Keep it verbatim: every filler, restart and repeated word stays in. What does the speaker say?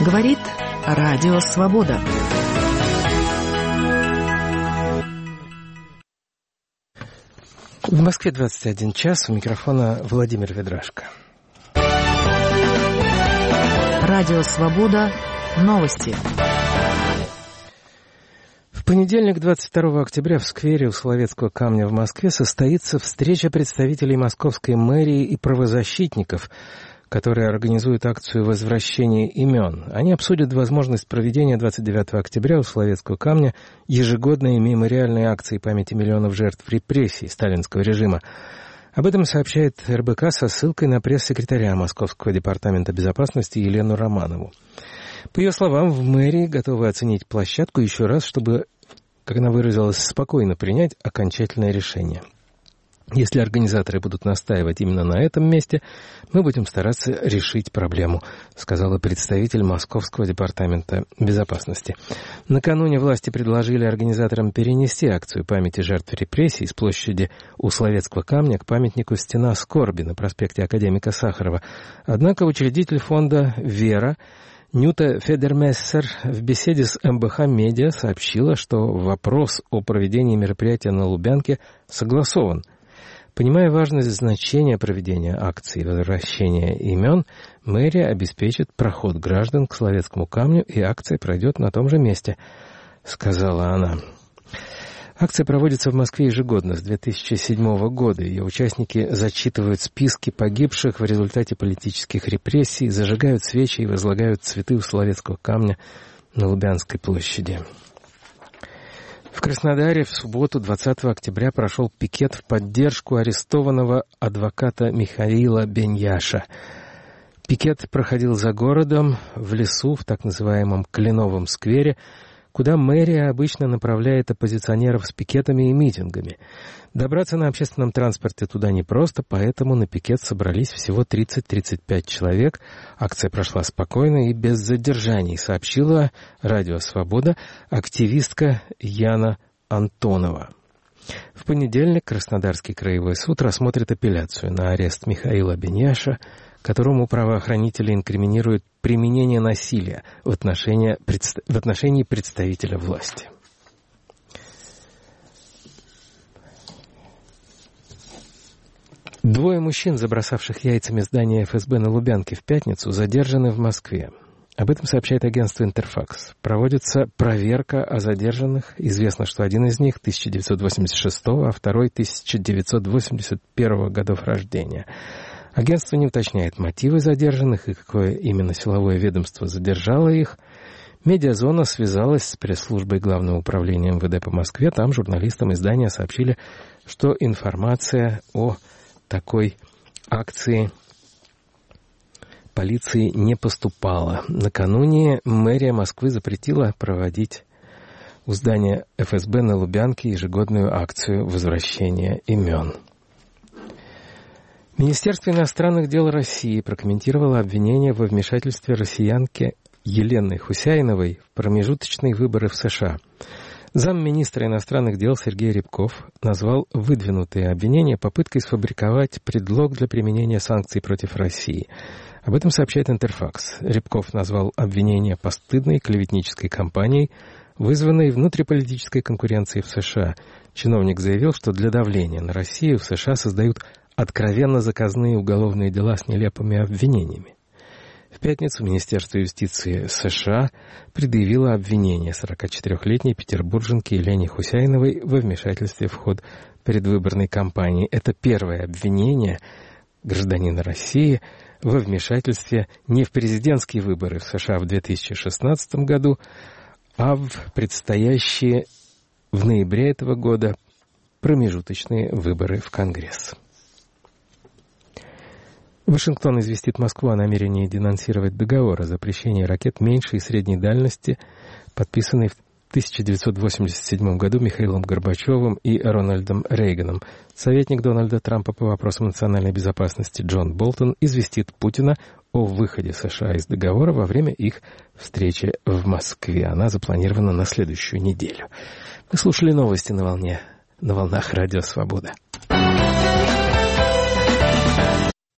Говорит Радио Свобода. В Москве двадцать один час. У микрофона Владимир Ведрашко. Радио Свобода. Новости. В понедельник, двадцать второго октября, в сквере у Соловецкого камня в Москве состоится встреча представителей московской мэрии и правозащитников, которые организуют акцию возвращения имен. Они обсудят возможность проведения двадцать девятого октября у Соловецкого камня ежегодной мемориальной акции памяти миллионов жертв репрессий сталинского режима. Об этом сообщает эр бэ ка со ссылкой на пресс-секретаря Московского департамента безопасности Елену Романову. По ее словам, в мэрии готовы оценить площадку еще раз, чтобы, как она выразилась, спокойно принять окончательное решение. Если организаторы будут настаивать именно на этом месте, мы будем стараться решить проблему, сказала представитель Московского департамента безопасности. Накануне власти предложили организаторам перенести акцию памяти жертв репрессий с площади у Соловецкого камня к памятнику «Стена скорби» на проспекте Академика Сахарова. Однако учредитель фонда «Вера» Нюта Федермессер в беседе с эм бэ ха Медиа сообщила, что вопрос о проведении мероприятия на Лубянке согласован. Понимая важность значения проведения акции возвращения имен, мэрия обеспечит проход граждан к Соловецкому камню, и акция пройдет на том же месте, сказала она. Акция проводится в Москве ежегодно с две тысячи седьмого года. Ее участники зачитывают списки погибших в результате политических репрессий, зажигают свечи и возлагают цветы у Соловецкого камня на Лубянской площади. В Краснодаре в субботу, двадцатого октября, прошел пикет в поддержку арестованного адвоката Михаила Беньяша. Пикет проходил за городом, в лесу, в так называемом Кленовом сквере, куда мэрия обычно направляет оппозиционеров с пикетами и митингами. Добраться на общественном транспорте туда непросто, поэтому на пикет собрались всего тридцать-тридцать пять человек. Акция прошла спокойно и без задержаний, сообщила Радио Свобода активистка Яна Антонова. В понедельник Краснодарский краевой суд рассмотрит апелляцию на арест Михаила Беньяша, которому правоохранители инкриминируют применение насилия в отношении, в отношении представителя власти. Двое мужчин, забросавших яйцами здание эф эс бэ на Лубянке в пятницу, задержаны в Москве. Об этом сообщает агентство «Интерфакс». Проводится проверка о задержанных. Известно, что один из них тысяча девятьсот восемьдесят шестого, а второй тысяча девятьсот восемьдесят первого годов рождения. Агентство не уточняет мотивы задержанных и какое именно силовое ведомство задержало их. Медиазона связалась с пресс-службой Главного управления эм вэ дэ по Москве. Там журналистам издания сообщили, что информация о такой акции полиции не поступала. Накануне мэрия Москвы запретила проводить у здания эф эс бэ на Лубянке ежегодную акцию возвращения имен. Министерство иностранных дел России прокомментировало обвинение во вмешательстве россиянки Елены Хусяиновой в промежуточные выборы в США. Замминистра иностранных дел Сергей Рябков назвал выдвинутые обвинения попыткой сфабриковать предлог для применения санкций против России. Об этом сообщает Интерфакс. Рябков назвал обвинения постыдной клеветнической кампанией, вызванной внутриполитической конкуренцией в США. Чиновник заявил, что для давления на Россию в США создают откровенно заказные уголовные дела с нелепыми обвинениями. В пятницу Министерство юстиции США предъявило обвинение сорокачетырёхлетней петербурженке Елене Хусяиновой во вмешательстве в ход предвыборной кампании. Это первое обвинение гражданина России во вмешательстве не в президентские выборы в США в две тысячи шестнадцатом году, а в предстоящие в ноябре этого года промежуточные выборы в Конгресс. Вашингтон известит Москву о намерении денонсировать договор о запрещении ракет меньшей и средней дальности, подписанный в тысяча девятьсот восемьдесят седьмом году Михаилом Горбачевым и Рональдом Рейганом. Советник Дональда Трампа по вопросам национальной безопасности Джон Болтон известит Путина о выходе США из договора во время их встречи в Москве. Она запланирована на следующую неделю. Вы слушали новости на волне, на волнах Радио Свобода.